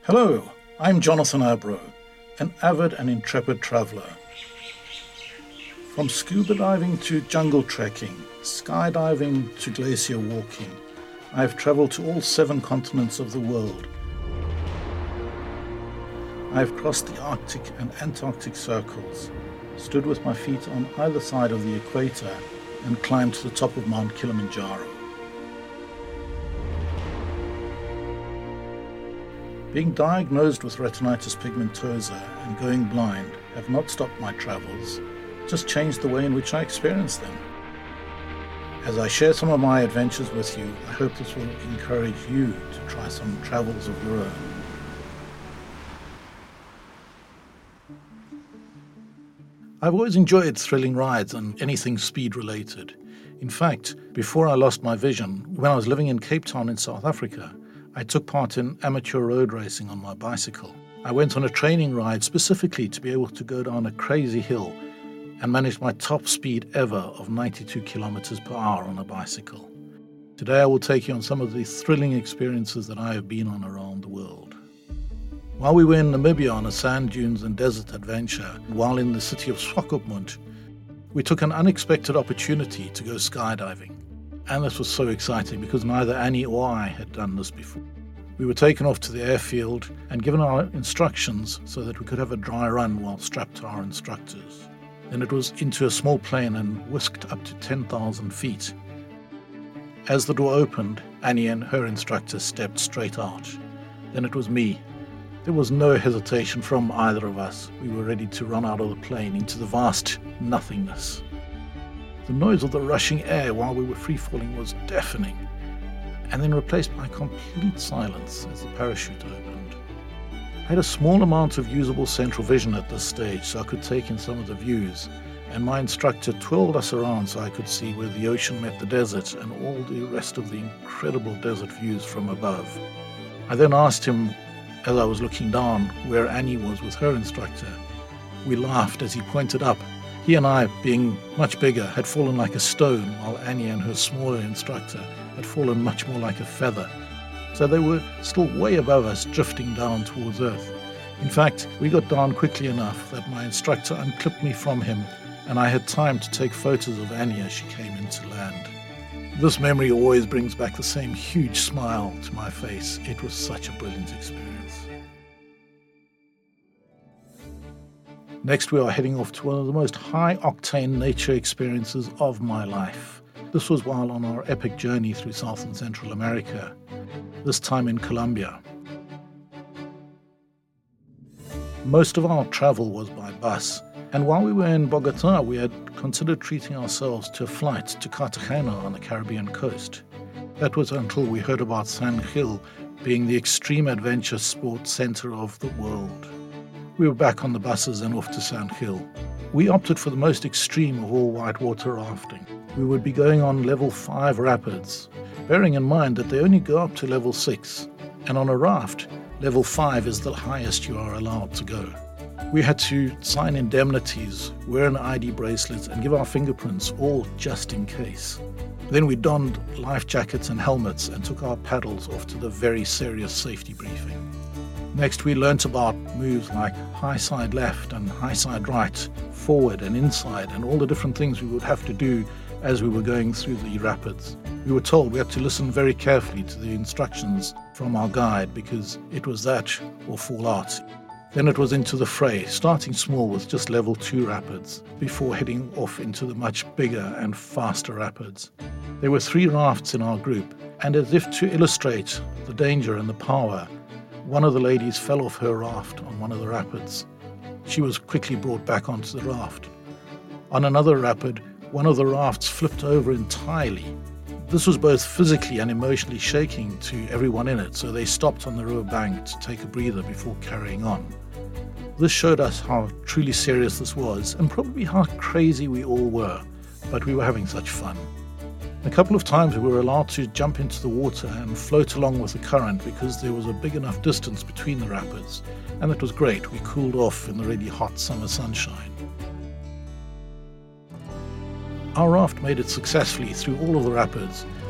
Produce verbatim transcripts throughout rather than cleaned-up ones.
Hello, I'm Jonathan Abro, an avid and intrepid traveller. From scuba diving to jungle trekking, skydiving to glacier walking, I've travelled to all seven continents of the world. I've crossed the Arctic and Antarctic circles, stood with my feet on either side of the equator, and climbed to the top of Mount Kilimanjaro. Being diagnosed with retinitis pigmentosa and going blind have not stopped my travels, just changed the way in which I experience them. As I share some of my adventures with you, I hope this will encourage you to try some travels of your own. I've always enjoyed thrilling rides and anything speed related. In fact, before I lost my vision, when I was living in Cape Town in South Africa, I took part in amateur road racing on my bicycle. I went on a training ride specifically to be able to go down a crazy hill and managed my top speed ever of ninety-two kilometers per hour on a bicycle. Today I will take you on some of the thrilling experiences that I have been on around the world. While we were in Namibia on a sand dunes and desert adventure, while in the city of Swakopmund, we took an unexpected opportunity to go skydiving. And this was so exciting because neither Annie or I had done this before. We were taken off to the airfield and given our instructions so that we could have a dry run while strapped to our instructors. Then it was into a small plane and whisked up to ten thousand feet. As the door opened, Annie and her instructor stepped straight out. Then it was me. There was no hesitation from either of us. We were ready to run out of the plane into the vast nothingness. The noise of the rushing air while we were free-falling was deafening, and then replaced by complete silence as the parachute opened. I had a small amount of usable central vision at this stage, so I could take in some of the views, and my instructor twirled us around so I could see where the ocean met the desert and all the rest of the incredible desert views from above. I then asked him, as I was looking down, where Annie was with her instructor. We laughed as he pointed up. He and I, being much bigger, had fallen like a stone, while Annie and her smaller instructor had fallen much more like a feather. So they were still way above us, drifting down towards Earth. In fact, we got down quickly enough that my instructor unclipped me from him, and I had time to take photos of Annie as she came into land. This memory always brings back the same huge smile to my face. It was such a brilliant experience. Next, we are heading off to one of the most high-octane nature experiences of my life. This was while on our epic journey through South and Central America, this time in Colombia. Most of our travel was by bus, and while we were in Bogota, we had considered treating ourselves to a flight to Cartagena on the Caribbean coast. That was until we heard about San Gil being the extreme adventure sports center of the world. We were back on the buses and off to San Gil. We opted for the most extreme of all whitewater rafting. We would be going on level five rapids, bearing in mind that they only go up to level six, and on a raft, level five is the highest you are allowed to go. We had to sign indemnities, wear an I D bracelet, and give our fingerprints, all just in case. Then we donned life jackets and helmets and took our paddles off to the very serious safety briefing. Next, we learnt about moves like high side left and high side right, forward and inside, and all the different things we would have to do as we were going through the rapids. We were told we had to listen very carefully to the instructions from our guide because it was that or fall out. Then it was into the fray, starting small with just level two rapids, before heading off into the much bigger and faster rapids. There were three rafts in our group, and as if to illustrate the danger and the power, one of the ladies fell off her raft on one of the rapids. She was quickly brought back onto the raft. On another rapid, one of the rafts flipped over entirely. This was both physically and emotionally shaking to everyone in it, so they stopped on the river bank to take a breather before carrying on. This showed us how truly serious this was, and probably how crazy we all were, but we were having such fun. A couple of times we were allowed to jump into the water and float along with the current because there was a big enough distance between the rapids, and it was great. We cooled off in the really hot summer sunshine. Our raft made it successfully through all of the rapids,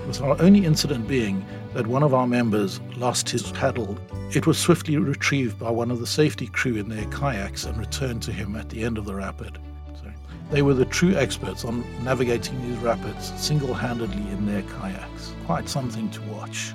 with our only incident being that one of our members lost his paddle. It was swiftly retrieved by one of the safety crew in their kayaks and returned to him at the end of the rapid. So they were the true experts on navigating these rapids single-handedly in their kayaks. Quite something to watch.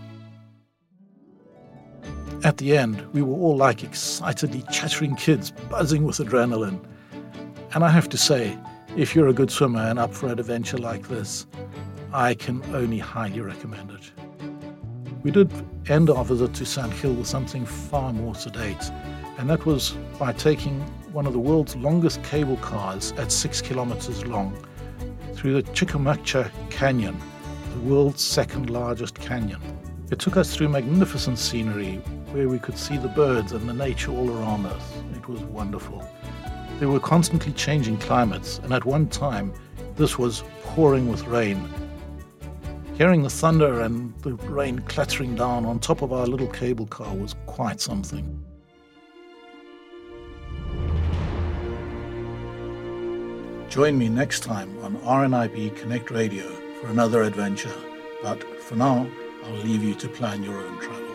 At the end, we were all like excitedly chattering kids, buzzing with adrenaline. And I have to say, if you're a good swimmer and up for an adventure like this, I can only highly recommend it. We did end our visit to Sand Hill with something far more sedate, and that was by taking one of the world's longest cable cars at six kilometers long through the Chikamukcha Canyon, the world's second largest canyon. It took us through magnificent scenery where we could see the birds and the nature all around us. It was wonderful. There were constantly changing climates, and at one time this was pouring with rain. Hearing the thunder and the rain clattering down on top of our little cable car was quite something. Join me next time on R N I B Connect Radio for another adventure. But for now, I'll leave you to plan your own travel.